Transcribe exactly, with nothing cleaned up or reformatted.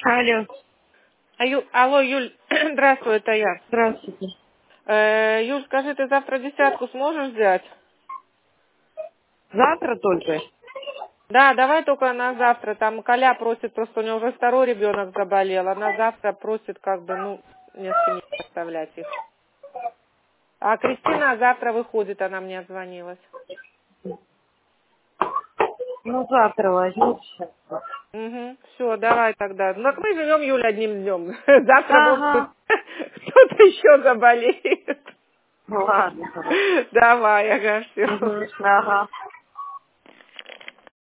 Алло, А, Ю- Алло, Юль, здравствуй, это я. здравствуйте. Э, Юль, скажи, ты завтра десятку сможешь взять? Завтра только? Да, давай только на завтра. Там Коля просит, просто у него уже второй ребенок заболел. Она завтра просит, как бы, ну, несколько дней оставлять их. А Кристина завтра выходит, она мне отзвонилась. Ну, завтра возьму сейчас. Угу, все, давай тогда. Ну, так мы живем, Юля, одним днем. Завтра, может быть, Ага. кто-то еще заболеет. Ну, ладно, хорошо. Давай, ага, все. Угу. Ага.